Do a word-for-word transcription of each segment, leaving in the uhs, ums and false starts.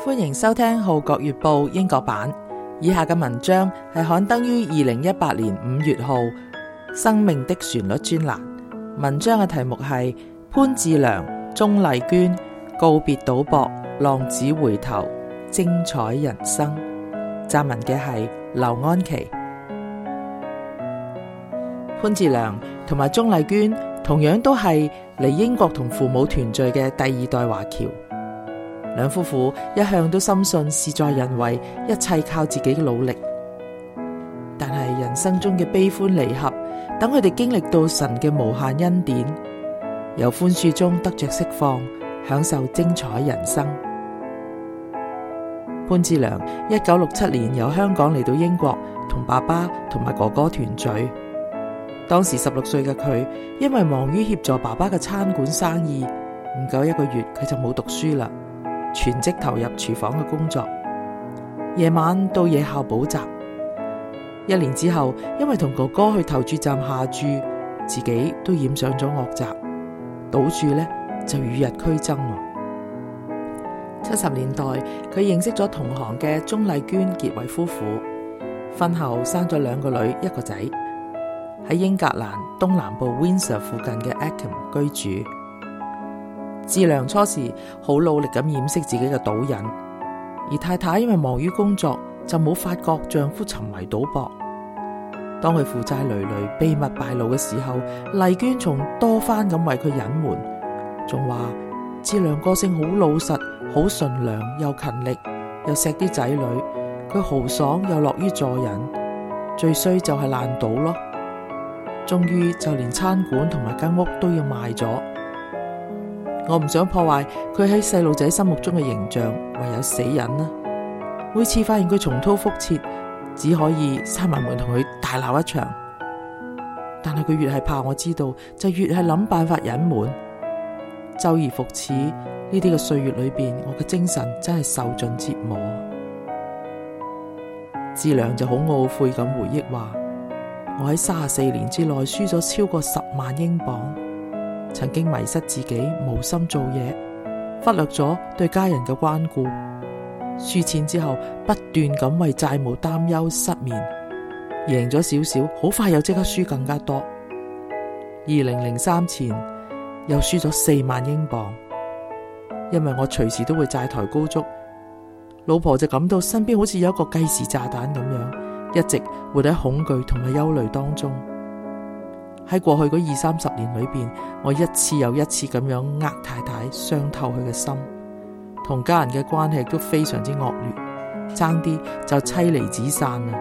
歡迎收聽《號角月報》英國版。以下嘅文章係刊登於二零一八年五月號《生命的旋律》專欄。文章嘅題目係潘志良、鍾麗娟告別賭博，浪子回頭，精彩人生。撰文嘅係劉安琪。潘志良同埋鍾麗娟同樣都係嚟英國同父母團聚嘅第二代華僑。兩夫婦一向都深信事在人為，一切靠自己嘅努力。但係人生中嘅悲歡離合，等佢哋經歷到神嘅無限恩典，由寬恕中得着釋放，享受精彩人生。潘志良一九六七年由香港嚟到英國，同爸爸同埋哥哥團聚。當時十六歲嘅佢，因為忙於協助爸爸嘅餐館生意，唔夠一個月佢就冇讀書啦，全職投入廚房嘅工作，夜晚到夜校補習。一年之後，因為同哥哥去投注站下注，自己都染上咗惡習，賭注呢就與日俱增。七十年代，佢認識咗同行嘅鍾麗娟結為夫婦，婚後生咗兩個女一個仔，喺英格蘭東南部 Windsor 附近嘅 Ackham 居住。志良初時好努力咁掩飾自己嘅賭癮，而太太因為忙於工作，就冇發覺丈夫沉迷賭博。當佢負債累累、秘密敗露嘅時候，麗娟仲多番咁為佢隱瞞，仲話志良個性好老實、好順良，又勤力，又錫啲仔女，佢豪爽又樂於助人，最衰就係爛賭咯。終於就連餐館同埋間屋都要賣咗。我唔想破壞佢喺細路仔心目中嘅形象，唯有死忍啦。每次發現佢重蹈覆轍，只可以閂埋門同佢大鬧一場。但係佢越係怕我知道，就越係諗辦法隱瞞。周而復始，呢啲嘅歲月裏邊，我嘅精神真係受盡折磨。志良就好懊悔咁回憶話，我喺三十四年之內輸咗超過十萬英鎊。曾經迷失自己，無心做嘢，忽略咗對家人嘅關顧。輸錢之後，不斷咁為債務擔憂失眠，贏咗少少，好快又即刻輸更加多。二零零三前又輸咗四萬英鎊，因為我隨時都會債台高築，老婆就感到身邊好似有一個計時炸彈咁樣，一直活喺恐懼同埋憂慮當中。喺過去嗰二三十年裏邊，我一次又一次咁樣呃太太，傷透佢嘅心，同家人嘅關係都非常之惡劣，爭啲就妻離子散啦。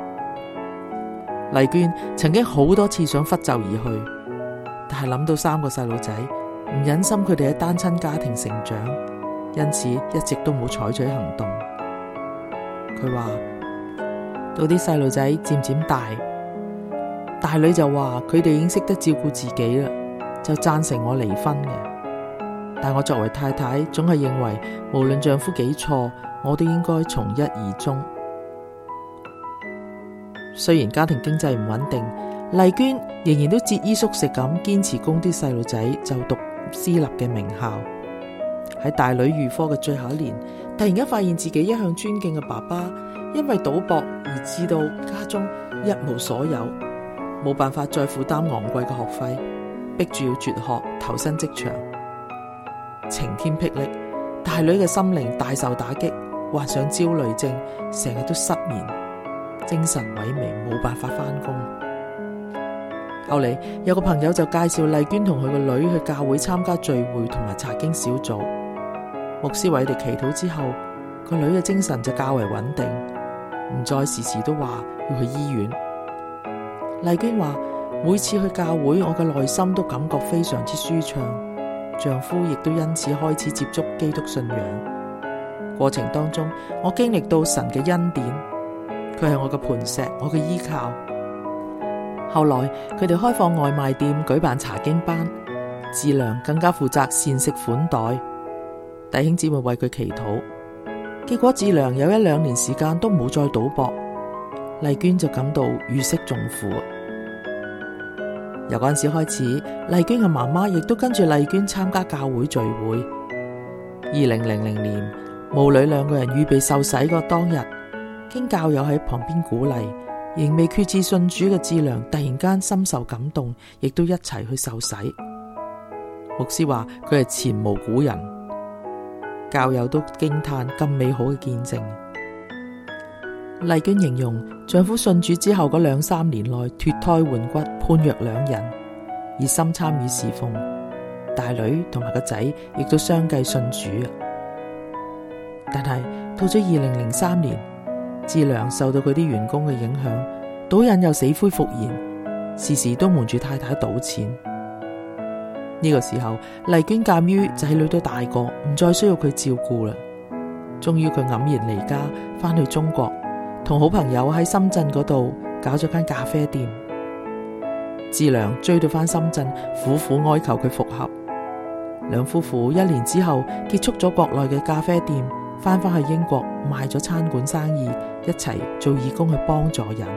麗娟曾經好多次想拂袖而去，但係諗到三個細路仔，唔忍心佢哋喺單親家庭成長，因此一直都冇採取行動。佢話到啲細路仔漸漸大，大女就話佢哋已經識得照顧自己啦，就贊成我離婚嘅。但我作為太太，總係認為無論丈夫幾錯，我都應該從一而終。雖然家庭經濟唔穩定，麗娟仍然都節衣縮食咁堅持供啲細路仔就讀私立嘅名校。喺大女預科嘅最後一年，突然間發現自己一向尊敬嘅爸爸因為賭博而致到家中一無所有，冇辦法再負擔昂貴嘅學費，逼住要輟學投身職場。晴天霹靂，大女嘅心靈大受打擊，患上焦慮症，成日都失眠，精神萎靡，冇辦法返工。後嚟有個朋友就介紹麗娟同佢個女去教會參加聚會同埋查經小組。牧師為佢哋祈禱之後，個女嘅精神就較為穩定，唔再時時都話要去醫院。麗娟話每次去教會，我嘅內心都感覺非常之舒暢，丈夫亦都因此開始接觸基督信仰。過程當中，我經歷到神嘅恩典，佢係我嘅磐石，我嘅依靠。後來佢哋開放外賣店，舉辦查經班，志良更加負責膳食款待，弟兄姊妹為佢祈禱。結果志良有一兩年時間都冇再賭博，麗娟就感到如釋重負。由嗰陣時開始，麗娟嘅媽媽亦都跟住麗娟參加教會聚會。二零零零年， 母女兩個人預備受洗個當日，經教友喺旁邊鼓勵，仍未決志信主嘅志良突然間深受感動，亦都一齊去受洗。牧師話佢係前無古人，教友都驚嘆咁美好嘅見證。麗娟形容丈夫信主之後嗰兩三年內脫胎換骨，判若兩人，熱心參與侍奉，大女同埋個仔亦都相繼信主。但係到咗二零零三年，志良受到佢啲員工嘅影響，賭癮又死灰復燃，時時都瞞住太太賭錢。呢、這個時候，麗娟鑒於仔女都大個，唔再需要佢照顧啦，終於佢黯然離家，翻去中國，同好朋友喺深圳嗰度搞咗間咖啡店。志良追到翻深圳，苦苦哀求佢復合。兩夫婦一年之後結束咗國內嘅咖啡店，翻返去英國賣咗餐館生意，一齊做義工去幫助人。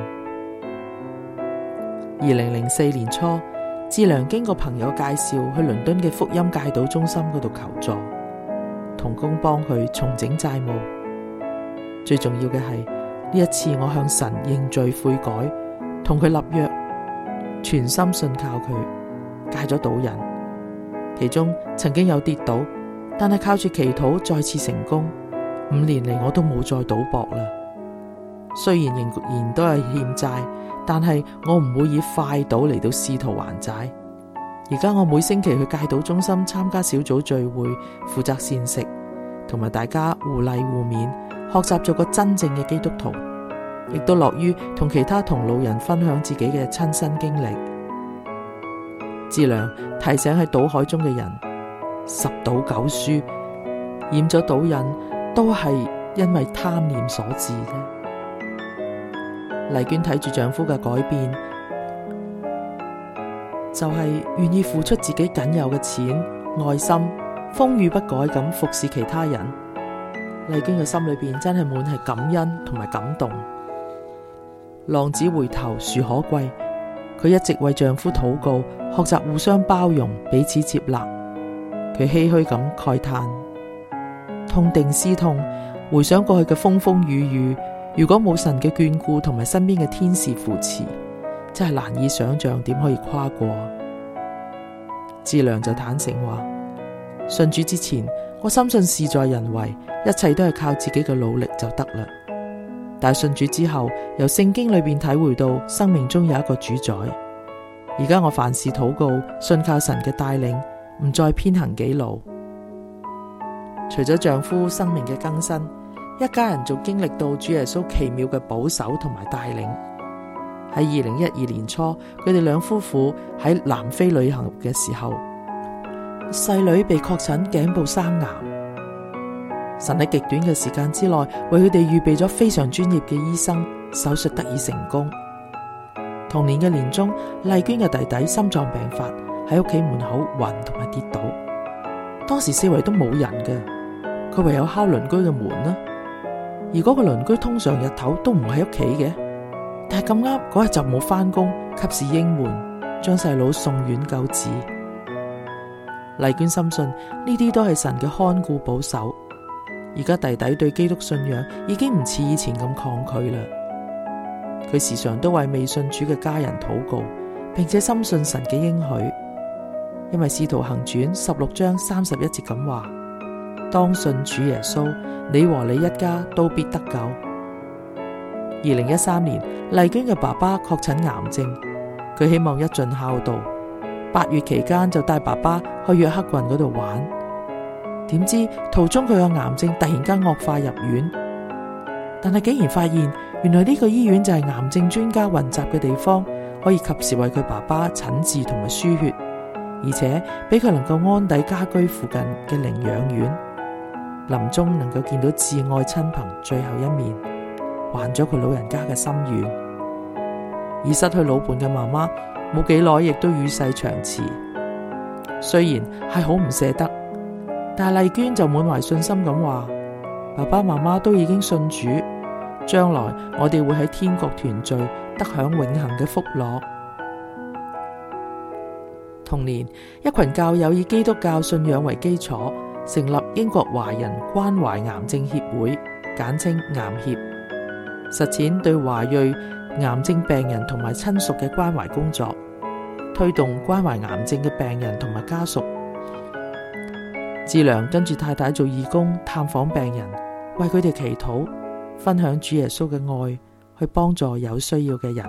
二零零四年初，志良經過朋友介紹去倫敦嘅福音戒賭中心嗰度求助，同工幫佢重整債務。最重要嘅係呢一次，我向神認罪悔改，同佢立約，全心信靠佢，戒咗賭癮。其中曾經有跌倒，但係靠住祈禱再次成功。五年嚟我都冇再賭博啦。雖然仍然都係欠債，但係我唔會以快賭嚟到試圖還債。而家我每星期去戒賭中心參加小組聚會，負責膳食，同埋大家互勵互勉，學習做個真正嘅基督徒，亦都樂於同其他同路人分享自己嘅親身經歷。志良提醒喺賭海中嘅人，十賭九輸，染咗賭癮都係因為貪念所致嘅。麗娟睇住丈夫嘅改變，就係、是、願意付出自己僅有嘅錢、愛心，風雨不改咁服侍其他人。麗娟嘅心裏邊真係滿係感恩同埋感動。浪子回頭樹可貴，佢一直為丈夫禱告，學習互相包容，彼此接納。佢唏噓咁慨嘆，痛定思痛，回想過去嘅風風雨雨，如果冇神嘅眷顧同埋身邊嘅天使扶持，真係難以想象點可以跨過。志良就坦誠話，信主之前，我深信事在人為，一切都係靠自己嘅努力就得啦。但係信主之後，由聖經裏邊體會到生命中有一個主宰。而家我凡事禱告，信靠神嘅帶領，唔再偏行己路。除咗丈夫生命嘅更新，一家人仲經歷到主耶穌奇妙嘅保守同埋帶領。喺二零一二年初，佢哋兩夫婦喺南非旅行嘅時候，細女被確診頸部生癌。神喺極短嘅時間之內，為佢哋預備咗非常專業嘅醫生，手術得以成功。同年嘅年中，麗娟嘅弟弟心臟病發，喺屋企門口暈同埋跌倒。當時四圍都冇人嘅，佢唯有敲鄰居嘅門啦。而嗰個鄰居通常日頭都唔喺屋企嘅，但係咁啱嗰日就冇返工，及時應門，將細佬送院救治。麗娟深信呢啲都係神嘅看顧保守。而家弟弟對基督信仰已經唔似以前咁抗拒啦。佢時常都為未信主嘅家人禱告，並且深信神嘅應許。因為使徒行傳十六章三十一節咁話，當信主耶穌，你和你一家都必得救。二零一三年，麗娟嘅爸爸確診癌症，佢希望一盡孝道，八月期間就帶爸爸去約克郡嗰度玩。點知途中佢嘅癌症突然間惡化入院，但係竟然發現原來呢個醫院就係癌症專家混雜嘅地方，可以及時為佢爸爸診治同埋輸血，而且俾佢能夠安抵家居附近嘅寧養院，臨終能夠見到至愛親朋最後一面，還咗佢老人家嘅心願。而失去老伴嘅媽媽冇幾耐亦都與世長辭，雖然係好唔捨得，但係麗娟就滿懷信心咁話，爸爸媽媽都已經信主，將來我哋會喺天國團聚，得享永恆嘅福樂。同年，一群教友以基督教信仰為基礎， 成立英國華人關懷癌症協會，簡稱癌協，實踐對華裔癌症病人同埋親屬嘅關懷工作，推動關懷癌症嘅病人同埋家屬。志良跟住太太做義工，探訪病人，為佢哋祈禱，分享主耶穌嘅愛，去幫助有需要嘅人。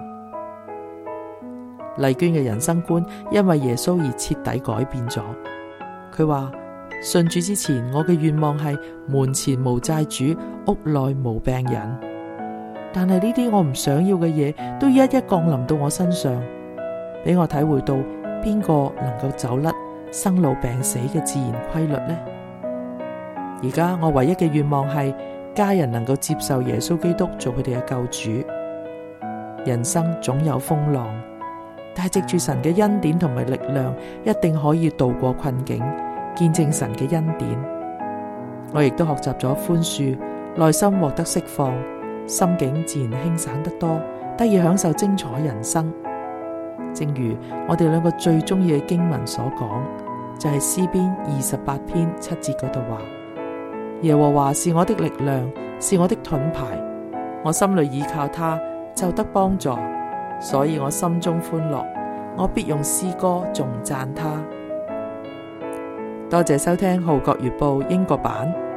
麗娟嘅人生觀因為耶穌而徹底改變咗。佢話，信主之前，我嘅願望係門前無債主，屋內無病人。但係呢啲我唔想要嘅嘢，都一一降臨到我身上，俾我體會到邊個能夠走甩生老病死嘅自然規律呢？而家我唯一嘅願望係家人能夠接受耶穌基督做佢哋嘅救主。人生總有風浪，但係藉住神嘅恩典同埋力量，一定可以渡過困境，見證神嘅恩典。我亦都學習咗寬恕，內心獲得釋放，心境自然輕省得多，得以享受精彩人生。正如我哋兩個最中意嘅經文所講，就係詩篇二十八篇七節嗰度話：耶和華是我的力量，是我的盾牌，我心裏倚靠他，就得幫助，所以我心中歡樂，我必用詩歌頌讚他。多謝收聽《號角月報》英國版。